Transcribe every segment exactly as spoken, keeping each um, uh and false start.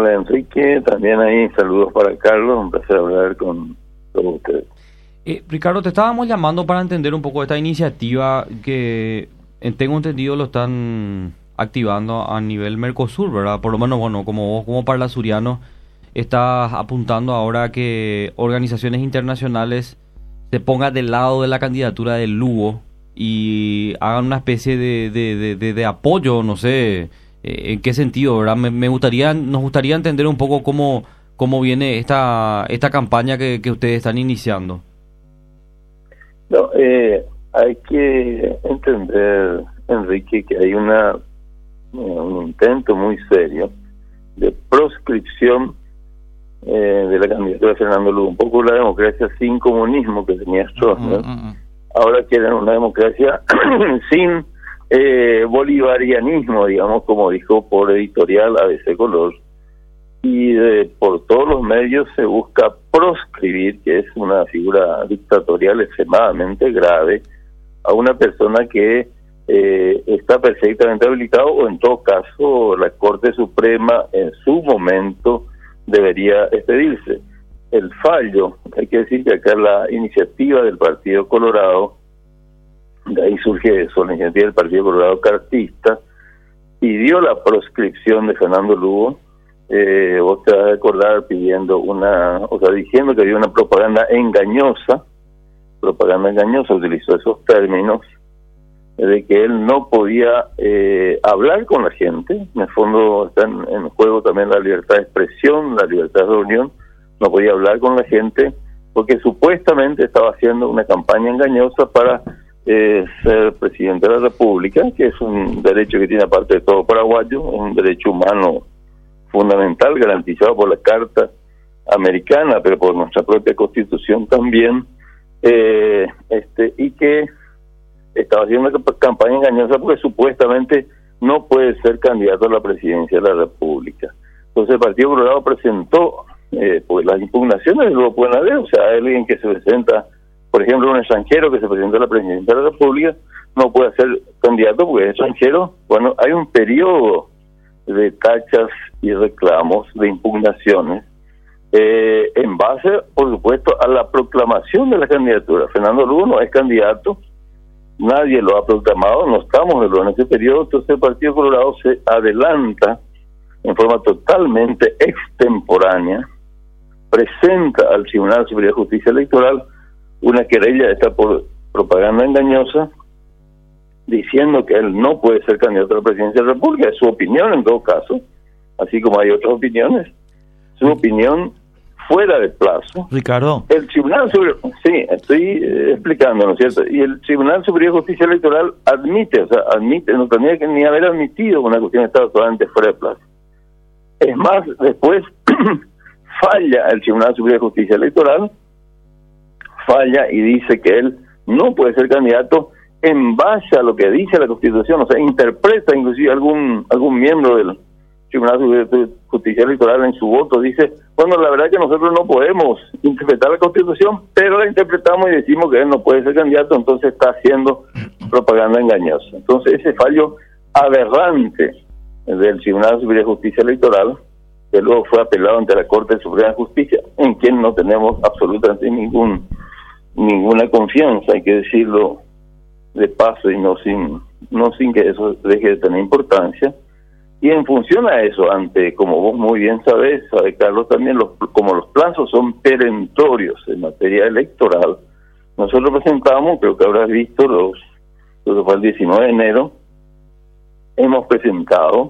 Hola Enrique, también ahí saludos para Carlos, un placer hablar con todos ustedes. Eh, Ricardo, te estábamos llamando para entender un poco esta iniciativa que eh, tengo entendido lo están activando a nivel Mercosur, ¿verdad? Por lo menos, bueno, como vos como parlasuriano estás apuntando ahora a que organizaciones internacionales se pongan del lado de la candidatura de Lugo y hagan una especie de, de, de, de, de apoyo, no sé eh, en qué sentido, ¿verdad? Me, me gustaría, nos gustaría entender un poco cómo, cómo viene esta, esta campaña que, que ustedes están iniciando. No, eh, hay que entender, Enrique, que hay una eh, un intento muy serio de proscripción eh, de la candidatura de Fernando Lugo, un poco la democracia sin comunismo que tenía Stroessner. Uh, uh, uh. Ahora quieren una democracia sin eh, bolivarianismo, digamos, como dijo por editorial A B C Color, y de, por todos los medios se busca proscribir, que es una figura dictatorial extremadamente grave, a una persona que eh, está perfectamente habilitado, o en todo caso la Corte Suprema en su momento debería expedirse. El fallo, hay que decir que acá la iniciativa del Partido Colorado, de ahí surge eso, la iniciativa del Partido Colorado cartista, pidió la proscripción de Fernando Lugo. Eh, vos te vas a acordar pidiendo una, o sea, diciendo que había una propaganda engañosa, propaganda engañosa, utilizó esos términos, de que él no podía eh, hablar con la gente. En el fondo está en, en juego también la libertad de expresión, la libertad de reunión. No podía hablar con la gente porque supuestamente estaba haciendo una campaña engañosa para eh, ser presidente de la República, que es un derecho que tiene aparte de todo paraguayo, un derecho humano fundamental garantizado por la Carta Americana, pero por nuestra propia Constitución también, eh, este y que estaba haciendo una campaña engañosa porque supuestamente no puede ser candidato a la presidencia de la República. Entonces el Partido Colorado presentó eh, pues las impugnaciones, luego pueden haber, o sea, alguien que se presenta, por ejemplo, un extranjero que se presenta a la presidencia de la República no puede ser candidato porque es extranjero. Bueno, hay un periodo de tachas y reclamos, de impugnaciones, eh, en base, por supuesto, a la proclamación de la candidatura. Fernando Lugo no es candidato, nadie lo ha proclamado, no estamos en ese periodo, entonces el Partido Colorado se adelanta en forma totalmente extemporánea, presenta al Tribunal Superior de Justicia Electoral una querella esta por propaganda engañosa, diciendo que él no puede ser candidato a la presidencia de la República. Es su opinión en todo caso, así como hay otras opiniones, su opinión fuera de plazo. Ricardo. El Tribunal Superior, sí, estoy eh, explicando, ¿no es cierto? Y el Tribunal Superior de Justicia Electoral admite, o sea, admite, no tenía que ni haber admitido una cuestión que estaba totalmente fuera de plazo. Es más, después falla el Tribunal Superior de Justicia Electoral, falla y dice que él no puede ser candidato en base a lo que dice la Constitución, o sea, interpreta inclusive algún algún miembro del Tribunal Superior de Justicia Electoral en su voto, dice, bueno, la verdad que nosotros no podemos interpretar la Constitución, pero la interpretamos y decimos que él no puede ser candidato, entonces está haciendo propaganda engañosa. Entonces ese fallo aberrante del Tribunal Superior de Justicia Electoral, que luego fue apelado ante la Corte Suprema de Justicia, en quien no tenemos absolutamente ningún ninguna confianza, hay que decirlo de paso y no sin no sin que eso deje de tener importancia. Y en función a eso, ante, como vos muy bien sabés, sabe Carlos también, los, como los plazos son perentorios en materia electoral, nosotros presentamos, creo que habrás visto, los, creo que fue el diecinueve de enero, hemos presentado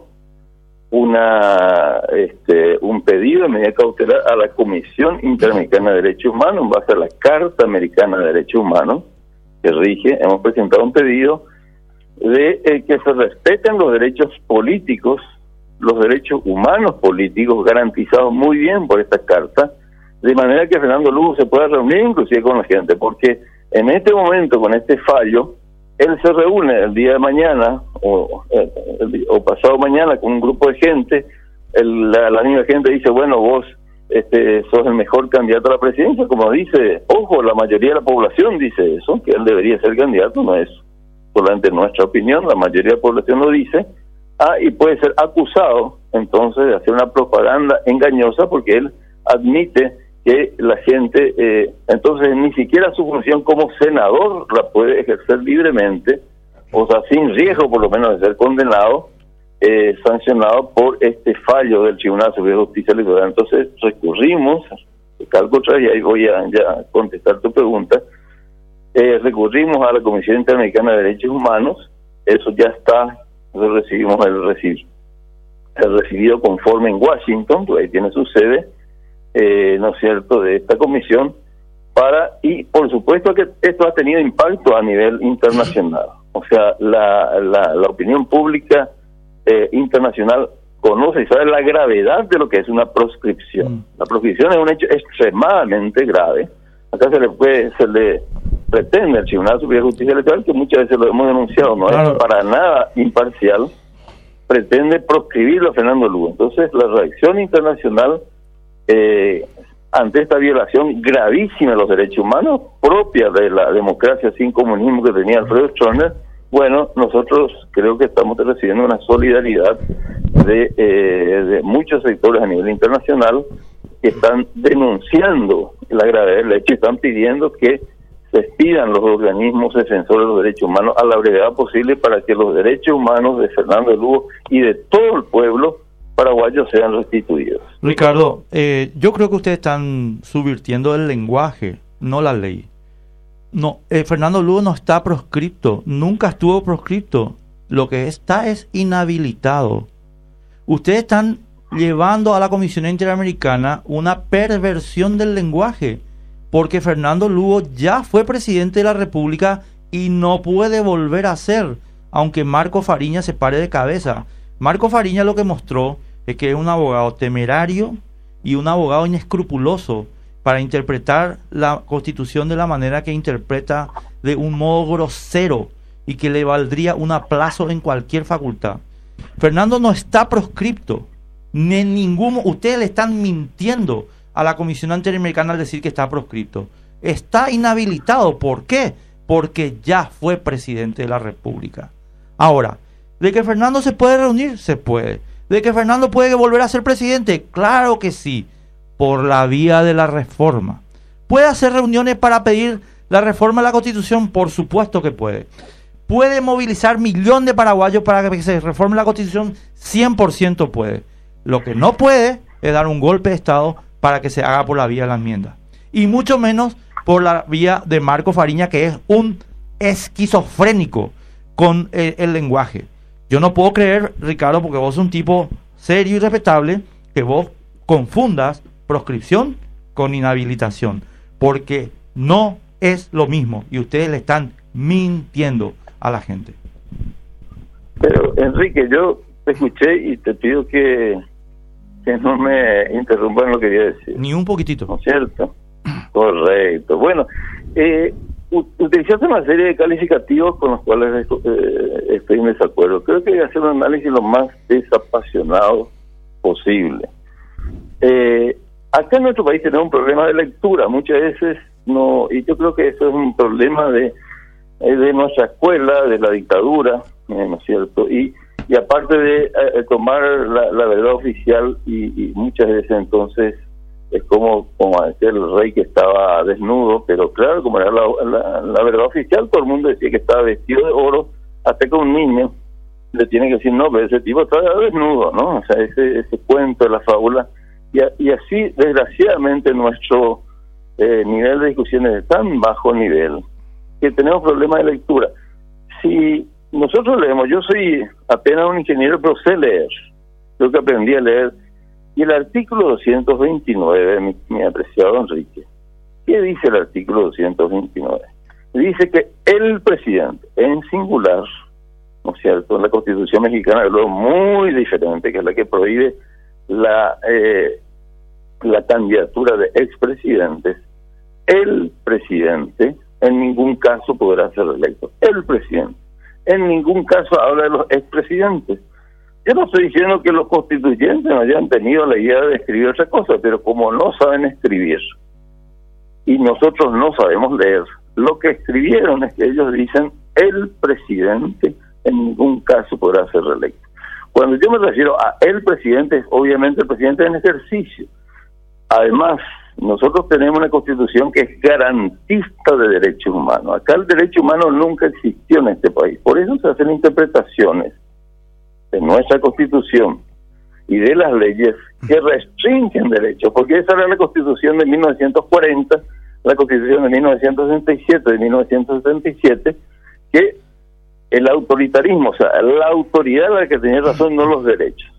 una este un pedido de medida cautelar a la Comisión Interamericana de Derechos Humanos en base a la Carta Americana de Derechos Humanos que rige. Hemos presentado un pedido de eh, que se respeten los derechos políticos, los derechos humanos políticos garantizados muy bien por esta carta, de manera que Fernando Lugo se pueda reunir inclusive con la gente, porque en este momento, con este fallo, él se reúne el día de mañana o, el, o pasado mañana con un grupo de gente, el, la, la misma gente dice, bueno, vos este sos el mejor candidato a la presidencia, como dice, ojo, la mayoría de la población dice eso, que él debería ser candidato, no es solamente nuestra opinión, la mayoría de la población lo dice, ah, y puede ser acusado entonces de hacer una propaganda engañosa, porque él admite que la gente, eh, entonces ni siquiera su función como senador la puede ejercer libremente, o sea, sin riesgo por lo menos de ser condenado, eh, sancionado por este fallo del Tribunal Superior de Justicia Electoral. Entonces recurrimos, calco otra vez, y ahí voy a ya contestar tu pregunta, eh, recurrimos a la Comisión Interamericana de Derechos Humanos, eso ya está, nosotros recibimos el, recib el recibido conforme en Washington, pues ahí tiene su sede, eh, ¿no es cierto?, de esta comisión, para, y por supuesto que esto ha tenido impacto a nivel internacional, o sea, la, la, la opinión pública eh, internacional conoce y sabe la gravedad de lo que es una proscripción. Mm. La proscripción es un hecho extremadamente grave. Acá se le puede, se le pretende al Tribunal Superior de Justicia Electoral, que muchas veces lo hemos denunciado, no claro. es para nada imparcial, pretende proscribirlo a Fernando Lugo. Entonces la reacción internacional eh, ante esta violación gravísima de los derechos humanos, propia de la democracia sin comunismo que tenía Alfredo Stroessner, bueno, nosotros creo que estamos recibiendo una solidaridad de, eh, de muchos sectores a nivel internacional que están denunciando la gravedad del hecho y están pidiendo que se expidan los organismos defensores de los derechos humanos a la brevedad posible para que los derechos humanos de Fernando Lugo y de todo el pueblo paraguayo sean restituidos. Ricardo, eh, yo creo que ustedes están subvirtiendo el lenguaje, no la ley. No, eh, Fernando Lugo no está proscripto, nunca estuvo proscripto. Lo que está es inhabilitado. Ustedes están llevando a la Comisión Interamericana una perversión del lenguaje, porque Fernando Lugo ya fue presidente de la República y no puede volver a ser, aunque Marco Fariña se pare de cabeza. Marco Fariña lo que mostró es que es un abogado temerario y un abogado inescrupuloso para interpretar la Constitución de la manera que interpreta, de un modo grosero y que le valdría un aplazo en cualquier facultad. Fernando no está proscripto, ni en ningún... Ustedes le están mintiendo a la Comisión Interamericana al decir que está proscripto. Está inhabilitado. ¿Por qué? Porque ya fue presidente de la República. Ahora, ¿de que Fernando se puede reunir? Se puede. ¿De que Fernando puede volver a ser presidente? Claro que sí, por la vía de la reforma. ¿Puede hacer reuniones para pedir la reforma de la Constitución? Por supuesto que puede. ¿Puede movilizar millones de paraguayos para que se reforme la Constitución? cien por ciento puede. Lo que no puede es dar un golpe de Estado para que se haga por la vía de la enmienda. Y mucho menos por la vía de Marco Fariña, que es un esquizofrénico con el, el lenguaje. Yo no puedo creer, Ricardo, porque vos sos un tipo serio y respetable, que vos confundas proscripción con inhabilitación, porque no es lo mismo y ustedes le están mintiendo a la gente. Pero Enrique, yo te escuché y te pido que, que no me interrumpan en lo que quería decir. Ni un poquitito. ¿No es cierto? Correcto. Bueno, eh, utilizaste una serie de calificativos con los cuales eh, estoy en desacuerdo. Creo que hay que hacer un análisis lo más desapasionado posible. Eh, acá en nuestro país tenemos un problema de lectura, muchas veces no, y yo creo que eso es un problema de de nuestra escuela, de la dictadura, eh, ¿no es cierto? Y, y aparte de eh, tomar la, la verdad oficial y, y muchas veces entonces es como, como decía el rey que estaba desnudo, pero claro, como era la, la, la verdad oficial, todo el mundo decía que estaba vestido de oro, hasta que un niño le tiene que decir, no, pero ese tipo estaba desnudo, ¿no? O sea, ese, ese cuento de la fábula, y, a, y así, desgraciadamente, nuestro eh, nivel de discusión es de tan bajo nivel, que tenemos problemas de lectura. Si nosotros leemos, yo soy apenas un ingeniero, pero sé leer, creo que aprendí a leer, y el artículo doscientos veintinueve, mi, mi apreciado Enrique, ¿qué dice el artículo doscientos veintinueve? Dice que el presidente, en singular, ¿no es cierto?, en la Constitución mexicana, es algo muy diferente, que es la que prohíbe la, eh, la candidatura de expresidentes, el presidente en ningún caso podrá ser electo. El presidente. En ningún caso habla de los expresidentes. Yo no estoy diciendo que los constituyentes no hayan tenido la idea de escribir otra cosa, pero como no saben escribir y nosotros no sabemos leer, lo que escribieron es que ellos dicen el presidente en ningún caso podrá ser reelecto. Cuando yo me refiero a el presidente, es obviamente el presidente en ejercicio. Además, nosotros tenemos una constitución que es garantista de derechos humanos. Acá el derecho humano nunca existió en este país. Por eso se hacen interpretaciones de nuestra constitución y de las leyes que restringen derechos, porque esa era la constitución de mil novecientos cuarenta, la constitución de mil novecientos sesenta y siete, de mil novecientos setenta y siete, que el autoritarismo, o sea, la autoridad era la que tenía razón, no los derechos.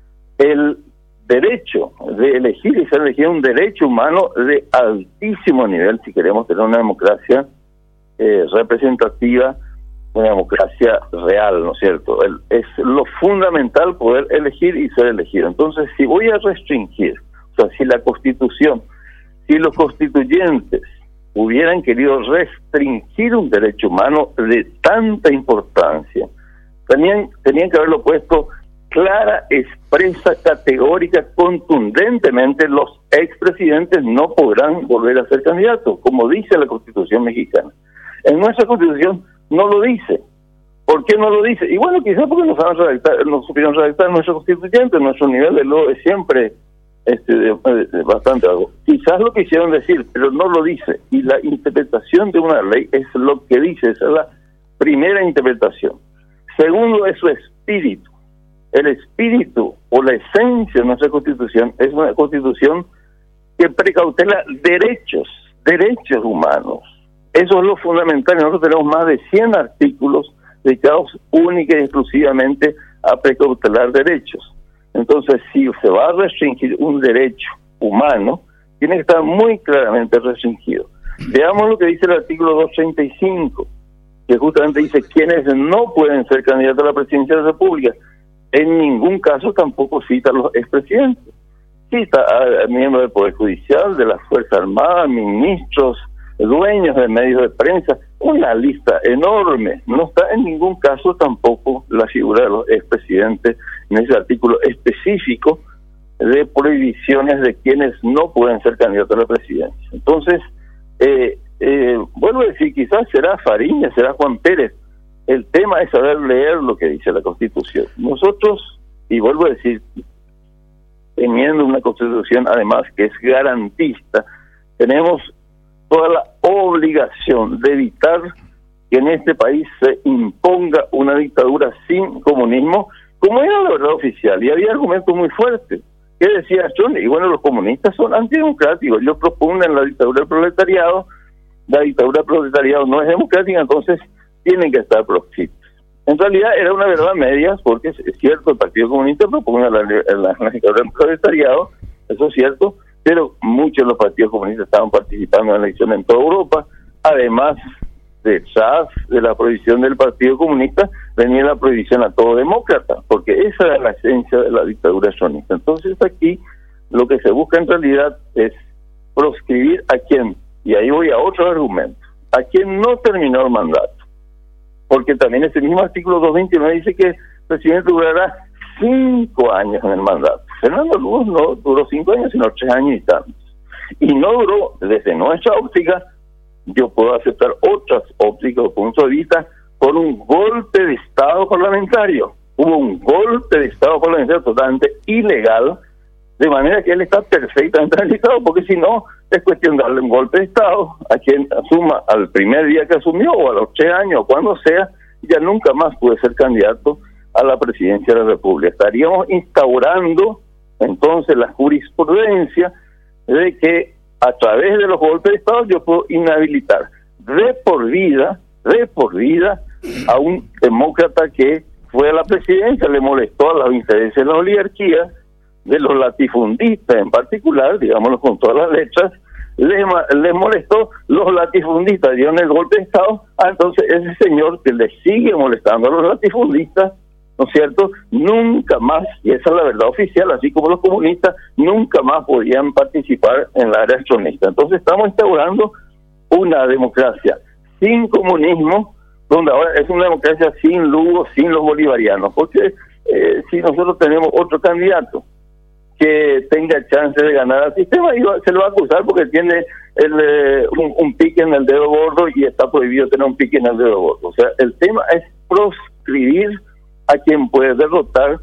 El derecho de elegir y ser elegido es un derecho humano de altísimo nivel si queremos tener una democracia eh, representativa, una democracia real, ¿no es cierto? El, es lo fundamental poder elegir y ser elegido. Entonces, si voy a restringir, o sea, si la Constitución, si los constituyentes hubieran querido restringir un derecho humano de tanta importancia, tenían, tenían que haberlo puesto clara, expresa, categórica, contundentemente: los expresidentes no podrán volver a ser candidatos, como dice la Constitución mexicana. En nuestra Constitución no lo dice. ¿Por qué no lo dice? Y bueno, quizás porque no saben redactar, no supieron redactar nuestro constituyente, nuestro nivel de lo es siempre este, de, de, de bastante algo. Quizás lo quisieron decir, pero no lo dice. Y la interpretación de una ley es lo que dice, esa es la primera interpretación. Segundo, es su espíritu. El espíritu o la esencia de nuestra Constitución es una Constitución que precautela derechos, derechos humanos. Eso es lo fundamental. Nosotros tenemos más de cien artículos dedicados única y exclusivamente a precautelar derechos. Entonces, si se va a restringir un derecho humano, tiene que estar muy claramente restringido. Veamos lo que dice el artículo doscientos treinta y cinco, que justamente dice quiénes no pueden ser candidatos a la presidencia de la República. En ningún caso tampoco cita a los expresidentes. Cita a miembros del Poder Judicial, de la Fuerza Armada, ministros, dueños de medios de prensa, una lista enorme. No está en ningún caso tampoco la figura de los expresidentes en ese artículo específico de prohibiciones de quienes no pueden ser candidatos a la presidencia. Entonces, eh, eh, vuelvo a decir, quizás será Fariña, será Juan Pérez. El tema es saber leer lo que dice la Constitución. Nosotros, y vuelvo a decir, teniendo una Constitución además que es garantista, tenemos toda la obligación de evitar que en este país se imponga una dictadura sin comunismo, como era la verdad oficial. Y había argumentos muy fuertes. ¿Qué decía John? Y bueno, los comunistas son antidemocráticos. Ellos propugnan la dictadura del proletariado. La dictadura del proletariado no es democrática, entonces tienen que estar proscritos. En realidad era una verdad media, porque es cierto, el Partido Comunista propugna la, la, la dictadura del proletariado, eso es cierto, pero muchos de los partidos comunistas estaban participando en la elección en toda Europa. Además de detrás de la prohibición del Partido Comunista venía la prohibición a todo demócrata, porque esa era la esencia de la dictadura sionista. Entonces aquí lo que se busca en realidad es proscribir a quien, y ahí voy a otro argumento, a quien no terminó el mandato, porque también ese mismo artículo doscientos veintinueve dice que el presidente durará cinco años en el mandato. Fernando Lugo no duró cinco años, sino tres años y tantos. Y no duró, desde nuestra óptica, yo puedo aceptar otras ópticas o puntos de vista, por un golpe de Estado parlamentario. Hubo un golpe de Estado parlamentario totalmente ilegal, de manera que él está perfectamente analizado, porque si no, es cuestión de darle un golpe de Estado a quien asuma al primer día que asumió, o a los tres años, o cuando sea, ya nunca más puede ser candidato a la presidencia de la República. Estaríamos instaurando entonces la jurisprudencia de que a través de los golpes de Estado yo puedo inhabilitar de por vida, de por vida, a un demócrata que fue a la presidencia, le molestó a los intereses de la oligarquía, de los latifundistas en particular, digámoslo con todas las letras, les, les molestó, los latifundistas dieron el golpe de Estado, ah, entonces ese señor que le sigue molestando a los latifundistas, ¿no es cierto?, nunca más, y esa es la verdad oficial, así como los comunistas, nunca más podían participar en la era sionista. Entonces estamos instaurando una democracia sin comunismo, donde ahora es una democracia sin Lugo, sin los bolivarianos, porque eh, si nosotros tenemos otro candidato que tenga chance de ganar al sistema, y se lo va a acusar porque tiene el, eh, un, un pique en el dedo gordo y está prohibido tener un pique en el dedo gordo. O sea, el tema es proscribir a quien puede derrotar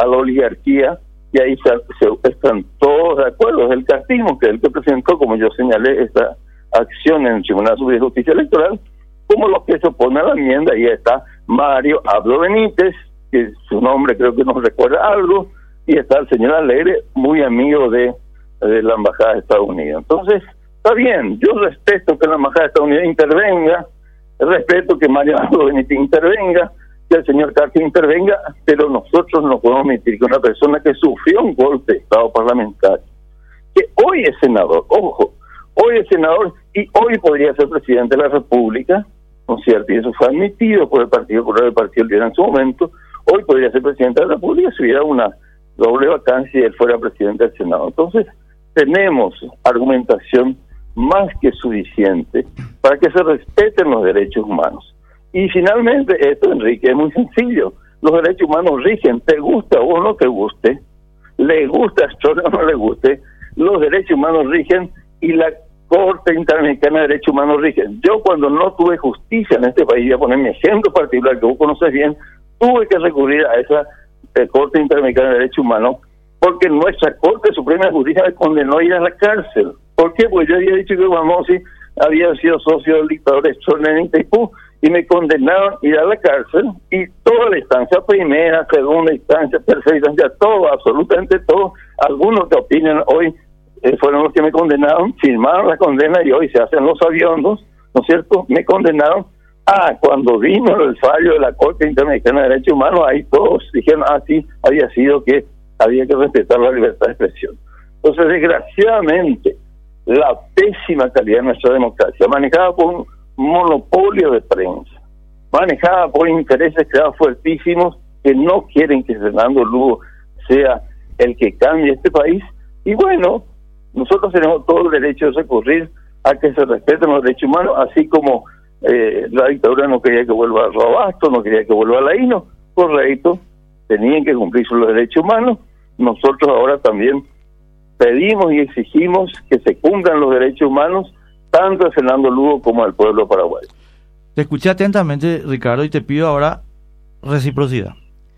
a la oligarquía, y ahí se, se, están todos de acuerdo. Es el Castismo, que es el que presentó, como yo señalé, esta acción en el Tribunal Superior de Justicia Electoral, como los que se oponen a la enmienda. Y está Mario Abdo Benítez, que su nombre creo que nos recuerda algo, y está el señor Alegre, muy amigo de, de la Embajada de Estados Unidos. Entonces, está bien, yo respeto que la Embajada de Estados Unidos intervenga, respeto que Mario Abdo Benítez intervenga, que el señor Carter intervenga, pero nosotros no podemos admitir que una persona que sufrió un golpe de Estado parlamentario, que hoy es senador, ojo, hoy es senador y hoy podría ser presidente de la República, ¿no es cierto? Y eso fue admitido por el Partido Popular, el Partido Libre en su momento. Hoy podría ser presidente de la República si hubiera una doble vacancia y él fuera presidente del Senado. Entonces, tenemos argumentación más que suficiente para que se respeten los derechos humanos. Y finalmente, esto, Enrique, es muy sencillo. Los derechos humanos rigen, te gusta o no te guste, le gusta a Stroessner o no le guste, los derechos humanos rigen y la Corte Interamericana de Derechos Humanos rigen. Yo, cuando no tuve justicia en este país, voy a poner mi ejemplo particular que vos conoces bien, tuve que recurrir a esa eh, Corte Interamericana de Derechos Humanos porque nuestra Corte Suprema de Justicia me condenó a ir a la cárcel. ¿Por qué? Pues yo había dicho que Guamosi había sido socio del dictador Stroessner en Itaipú y me condenaron a ir a la cárcel, y toda la instancia, primera, segunda instancia, tercera instancia, todo, absolutamente todo, algunos que opinan hoy eh, fueron los que me condenaron, firmaron la condena y hoy se hacen los aviondos, ¿no es cierto? Me condenaron. Ah, cuando vino el fallo de la Corte Interamericana de Derechos Humanos, ahí todos dijeron, ah, sí, había sido que había que respetar la libertad de expresión. Entonces, desgraciadamente, la pésima calidad de nuestra democracia, manejada por un monopolio de prensa, manejada por intereses creados fuertísimos que no quieren que Fernando Lugo sea el que cambie este país. Y bueno, nosotros tenemos todo el derecho de recurrir a que se respeten los derechos humanos, así como eh, la dictadura no quería que vuelva a Robasto, no quería que vuelva a Laíno, correcto, tenían que cumplirse los derechos humanos. Nosotros ahora también pedimos y exigimos que se cumplan los derechos humanos, tanto de Fernando Lugo como del pueblo paraguayo. Te escuché atentamente, Ricardo, y te pido ahora reciprocidad.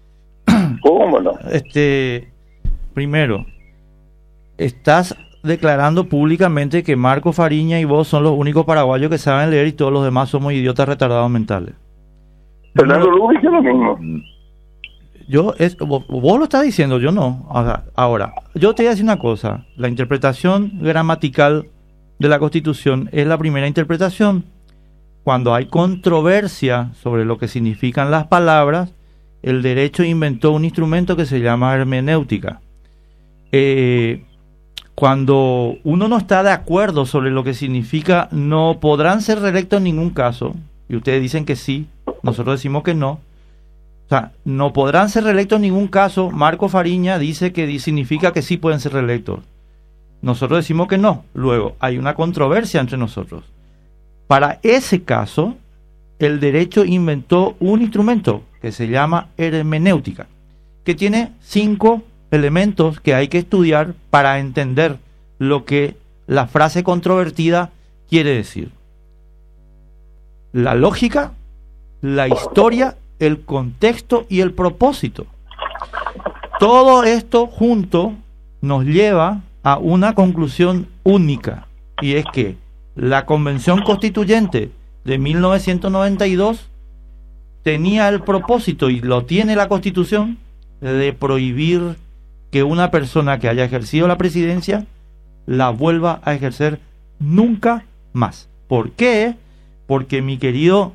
¿Cómo no? Este, primero, estás declarando públicamente que Marco Fariña y vos son los únicos paraguayos que saben leer y todos los demás somos idiotas retardados mentales. Fernando Lugo dice lo mismo. Yo es, vos, vos lo estás diciendo, yo no. Ahora, ahora, yo te voy a decir una cosa. La interpretación gramatical de la Constitución es la primera interpretación. Cuando hay controversia sobre lo que significan las palabras, el derecho inventó un instrumento que se llama hermenéutica. Eh, cuando uno no está de acuerdo sobre lo que significa, no podrán ser reelectos en ningún caso, y ustedes dicen que sí, nosotros decimos que no. O sea, no podrán ser reelectos en ningún caso. Marco Fariña dice que significa que sí pueden ser reelectos. Nosotros decimos que no. Luego, hay una controversia entre nosotros. Para ese caso, el derecho inventó un instrumento que se llama hermenéutica, que tiene cinco elementos que hay que estudiar para entender lo que la frase controvertida quiere decir. La lógica, la historia, el contexto y el propósito. Todo esto junto nos lleva a una conclusión única, y es que la Convención Constituyente de mil novecientos noventa y dos tenía el propósito, y lo tiene la Constitución, de prohibir que una persona que haya ejercido la presidencia la vuelva a ejercer nunca más. ¿Por qué? Porque, mi querido,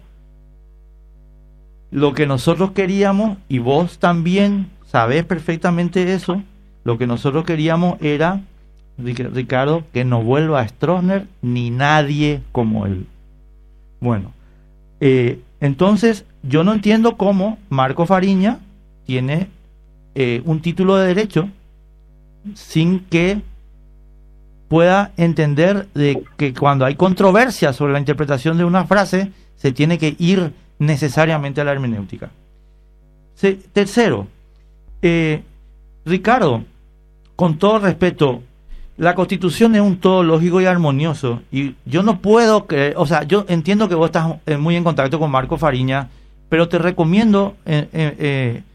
lo que nosotros queríamos, y vos también sabés perfectamente eso, lo que nosotros queríamos era, Ricardo, que no vuelva a Stroessner ni nadie como él. Bueno, eh, entonces yo no entiendo cómo Marco Fariña tiene eh, un título de derecho sin que pueda entender de que cuando hay controversia sobre la interpretación de una frase se tiene que ir necesariamente a la hermenéutica. Se, tercero, eh, Ricardo, con todo respeto, la Constitución es un todo lógico y armonioso, y yo no puedo creer, o sea, yo entiendo que vos estás eh, muy en contacto con Marco Fariña, pero te recomiendo eh, eh, eh,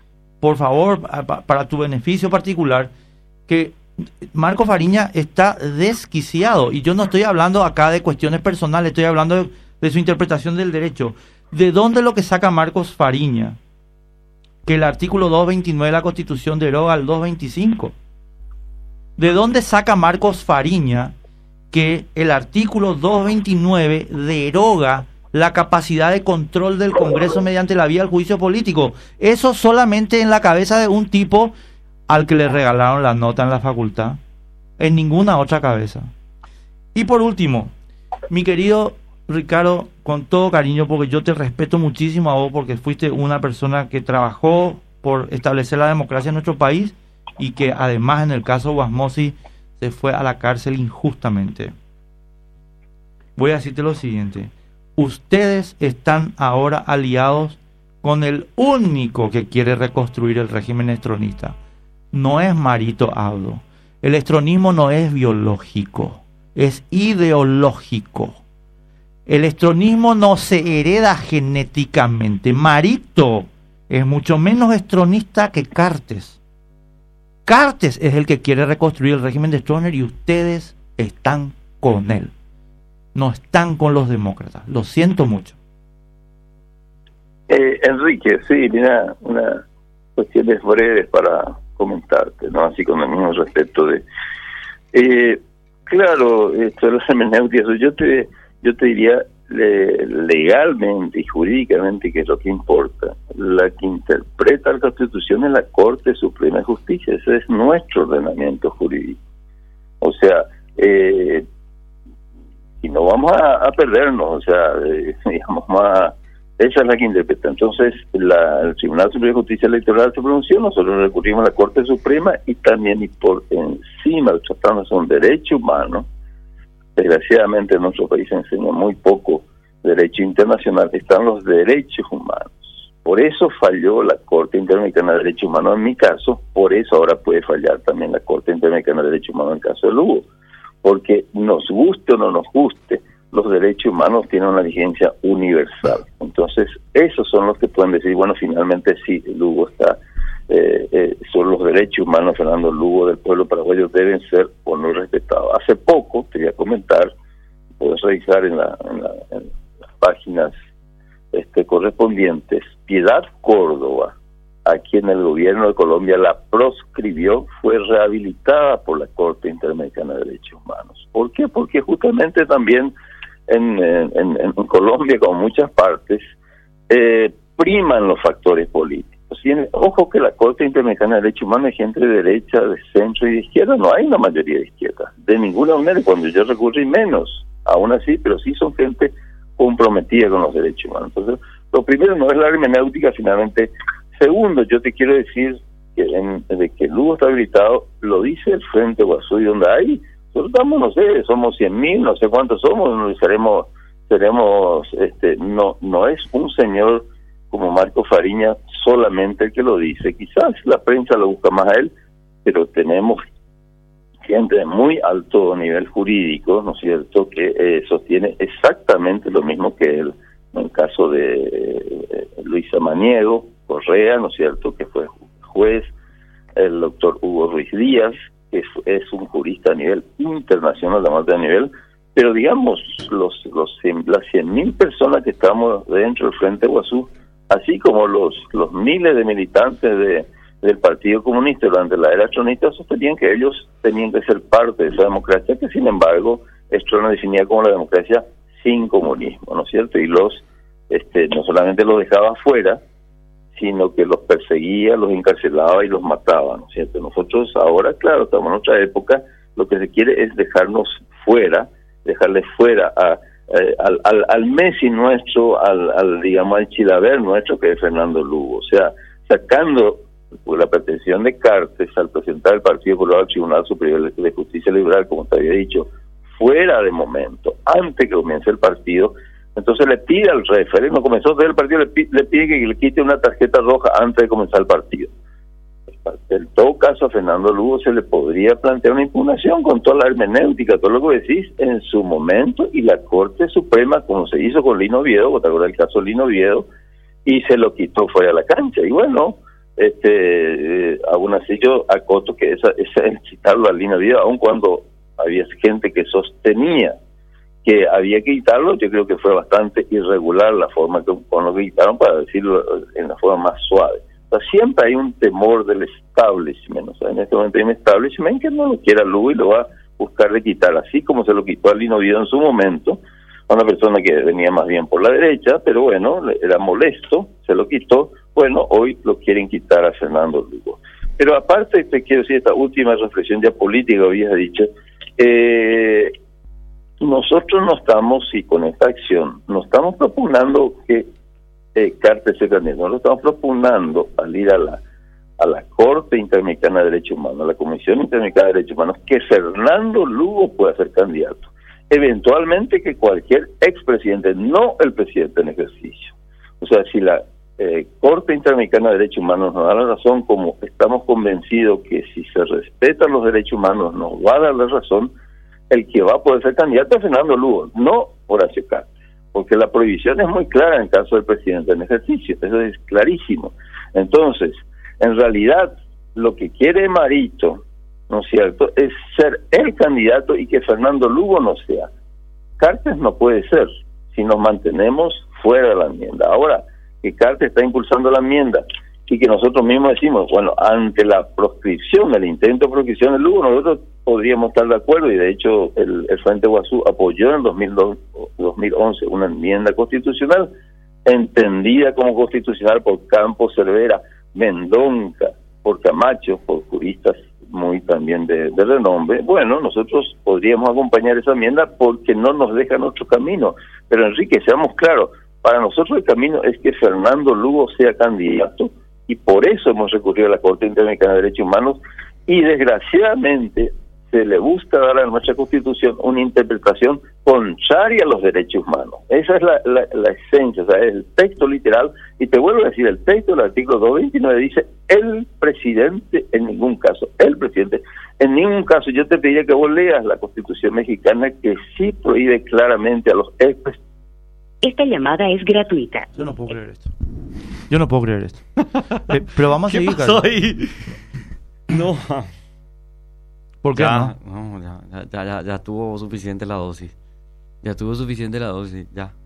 por favor, a, para tu beneficio particular, que Marco Fariña está desquiciado, y yo no estoy hablando acá de cuestiones personales, estoy hablando de, de su interpretación del derecho. ¿De dónde lo que saca Marcos Fariña que el artículo doscientos veintinueve de la Constitución deroga al doscientos veinticinco? ¿De dónde saca Marcos Fariña que el artículo doscientos veintinueve deroga la capacidad de control del Congreso mediante la vía del juicio político? Eso solamente en la cabeza de un tipo al que le regalaron la nota en la facultad, en ninguna otra cabeza. Y por último, mi querido Ricardo, con todo cariño, porque yo te respeto muchísimo a vos, porque fuiste una persona que trabajó por establecer la democracia en nuestro país, y que además en el caso de Wasmosy se fue a la cárcel injustamente. Voy a decirte lo siguiente: ustedes están ahora aliados con el único que quiere reconstruir el régimen estronista. No es Marito Abdo. El estronismo no es biológico, es ideológico. El estronismo no se hereda genéticamente. Marito es mucho menos estronista que Cartes. Cartes es el que quiere reconstruir el régimen de Stroessner, y ustedes están con él. No están con los demócratas. Lo siento mucho. Eh, Enrique, sí, mira, una cuestiones breves para comentarte, ¿no? Así con el mismo respeto de... Eh, claro, esto de las hermenéuticas, yo te, yo te diría le, legalmente y jurídicamente, que es lo que importa, la que interpreta la Constitución es la Corte Suprema de Justicia. Ese es nuestro ordenamiento jurídico. O sea, eh, y no vamos a, a perdernos, o sea, eh, digamos, más, esa es la que interpreta. Entonces, la, el Tribunal Superior de Justicia Electoral se pronunció, nosotros recurrimos a la Corte Suprema, y también, y por encima, tratándose de un derecho humano, desgraciadamente en nuestro país se enseña muy poco derecho internacional, están los derechos humanos. Por eso falló la Corte Interamericana de Derechos Humanos en mi caso, por eso ahora puede fallar también la Corte Interamericana de Derechos Humanos en el caso de Lugo, porque nos guste o no nos guste, los derechos humanos tienen una vigencia universal. Entonces, esos son los que pueden decir, bueno, finalmente sí, Lugo está, eh, eh, son los derechos humanos, Fernando Lugo, del pueblo paraguayo, deben ser o no respetados. Hace poco, te voy a comentar, puedes revisar en, la, en, la, en las páginas este, correspondientes, Piedad Córdoba, a quien el gobierno de Colombia la proscribió, fue rehabilitada por la Corte Interamericana de Derechos Humanos. ¿Por qué? Porque justamente también en, en, en Colombia, como en muchas partes, eh, priman los factores políticos. Y en, ojo que la Corte Interamericana de Derechos Humanos es gente de derecha, de centro y de izquierda, no hay una mayoría de izquierda, de ninguna manera, cuando yo recurrí menos, aún así, pero sí son gente comprometida con los derechos humanos. Entonces, lo primero no es la hermenéutica, finalmente. Segundo, yo te quiero decir que en, de que Lugo está habilitado, lo dice el Frente Guasú, y donde hay, nosotros estamos, no sé, somos cien mil, no sé cuántos somos, no seremos, seremos, este, no, no es un señor como Marco Fariña solamente el que lo dice, quizás la prensa lo busca más a él, pero tenemos gente de muy alto nivel jurídico, ¿no es cierto?, que eh, sostiene exactamente lo mismo que él, en el caso de eh, Luisa Maniego Correa, ¿no es cierto?, que fue juez, el doctor Hugo Ruiz Díaz, que es, es un jurista a nivel internacional, de más de nivel, pero digamos, los, los las cien mil personas que estamos dentro del Frente Guasú, así como los los miles de militantes de del Partido Comunista durante la era stronista, sostenían que ellos tenían que ser parte de esa democracia, que sin embargo Stroessner definía como la democracia sin comunismo, ¿no es cierto? Y los este no solamente los dejaba fuera, sino que los perseguía, los encarcelaba y los mataba, ¿no es cierto? Nosotros ahora, claro, estamos en otra época, lo que se quiere es dejarnos fuera, dejarle fuera a Eh, al, al, al Messi nuestro, al, al digamos al Chilaver nuestro, que es Fernando Lugo, o sea, sacando por la pretensión de Cartes al presentar el Partido Popular al Tribunal Superior de Justicia Liberal, como te había dicho, fuera de momento, antes que comience el partido, entonces le pide al referee, no comenzó a hacer el partido, le pide, le pide que le quite una tarjeta roja antes de comenzar el partido. En todo caso, a Fernando Lugo se le podría plantear una impugnación con toda la hermenéutica, todo lo que decís en su momento, y la Corte Suprema, como se hizo con Lino Oviedo, ¿te acuerdas el caso de Lino Oviedo? Y se lo quitó fuera de la cancha. Y bueno, este, eh, aún así yo acoto que esa, esa el quitar la línea de vida, aun cuando había gente que sostenía que había que quitarlo, yo creo que fue bastante irregular la forma que, con lo que quitaron, para decirlo en la forma más suave. O sea, siempre hay un temor del establishment. O sea, en este momento hay un establishment que no lo quiere a Lugo y lo va a buscar de quitar, así como se lo quitó a Lino Viedo en su momento, a una persona que venía más bien por la derecha, pero bueno, era molesto, se lo quitó. Bueno, hoy lo quieren quitar a Fernando Lugo. Pero aparte, te quiero decir, esta última reflexión ya política, habías dicho, eh, nosotros no estamos, y con esta acción, no estamos propugnando que eh, Cartes se candidato, no lo estamos propugnando al ir a la a la Corte Interamericana de Derechos Humanos, a la Comisión Interamericana de Derechos Humanos, que Fernando Lugo pueda ser candidato. Eventualmente que cualquier expresidente, no el presidente en ejercicio. O sea, si la eh, Corte Interamericana de Derechos Humanos nos da la razón, como estamos convencidos que si se respetan los derechos humanos nos va a dar la razón, el que va a poder ser candidato es Fernando Lugo, no Horacio Cartes, porque la prohibición es muy clara en el caso del presidente en ejercicio, eso es clarísimo. Entonces, en realidad, lo que quiere Marito, ¿no es cierto?, es ser el candidato y que Fernando Lugo no sea. Cartes no puede ser si nos mantenemos fuera de la enmienda. Ahora, que Cartes está impulsando la enmienda y que nosotros mismos decimos, bueno, ante la proscripción, el intento de proscripción de Lugo, nosotros podríamos estar de acuerdo, y de hecho el, el Frente Guazú apoyó en dos mil once una enmienda constitucional entendida como constitucional por Campos, Cervera, Mendonca, por Camacho, por juristas muy también de, de renombre. Bueno, nosotros podríamos acompañar esa enmienda porque no nos deja nuestro camino. Pero Enrique, seamos claros, para nosotros el camino es que Fernando Lugo sea candidato, y por eso hemos recurrido a la Corte Interamericana de Derechos Humanos, y desgraciadamente se le busca dar a nuestra Constitución una interpretación contraria a los derechos humanos. Esa es la, la, la esencia, o sea, es el texto literal, y te vuelvo a decir, el texto del artículo doscientos veintinueve dice el presidente, en ningún caso, el presidente, en ningún caso. Yo te pediría que vos leas la Constitución mexicana, que sí prohíbe claramente a los expresidentes. Esta llamada es gratuita. Yo no puedo creer esto. Yo no puedo creer esto. eh, pero vamos a ¿Qué seguir, pasó Carlos. ahí? No. ¿Por qué ya, no? no ya, ya, ya, ya tuvo suficiente la dosis. Ya tuvo suficiente la dosis, ya.